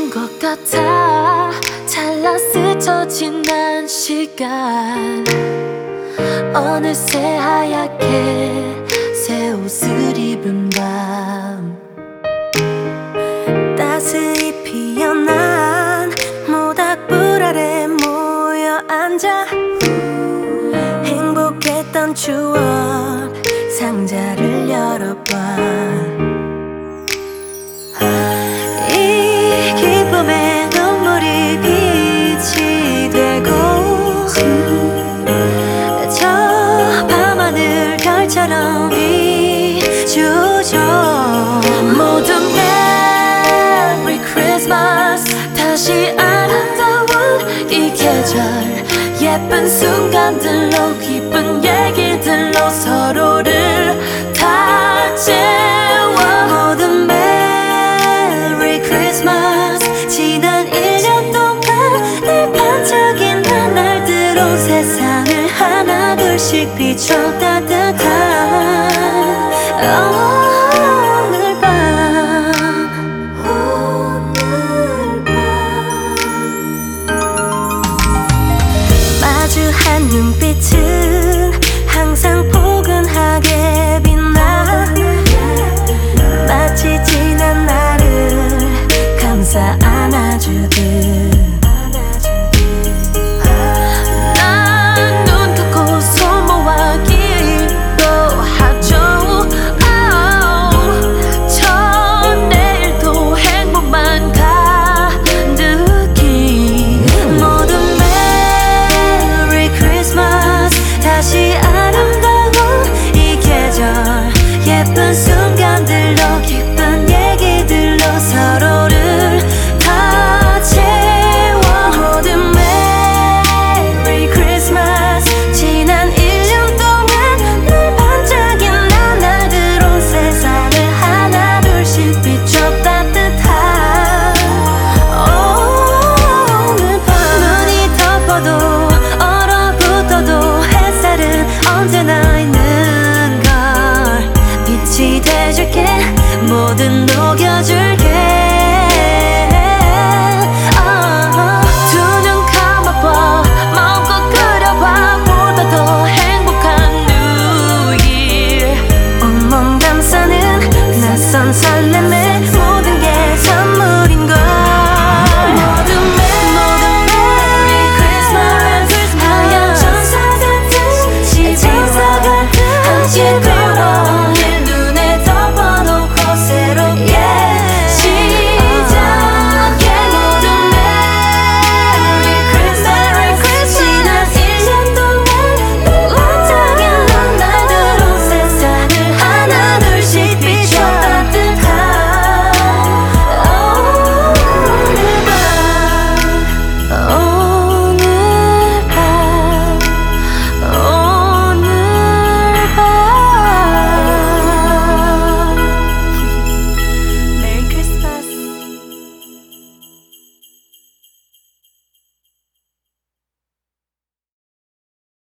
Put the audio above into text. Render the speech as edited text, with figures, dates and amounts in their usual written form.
온 것 같아. 찰나 스쳐 지난 시간 어느새 하얗게 새 옷을 입은 밤 따스히 피어난 모닥불 아래 모여 앉아 행복했던 추억 상자를 열어봐. 이 기쁨에 눈물이 빛이 되고 저 밤하늘 별처럼 비추죠. 모두 메리 크리스마스. 다시 아름다운 이 계절 예쁜 순간들로 기쁜 얘기들로 서로를 다 채워. 모든 메리 크리스마스. 지난 1년 동안 늘 반짝이는 날들로 세상을 하나 둘씩 비춰 따뜻한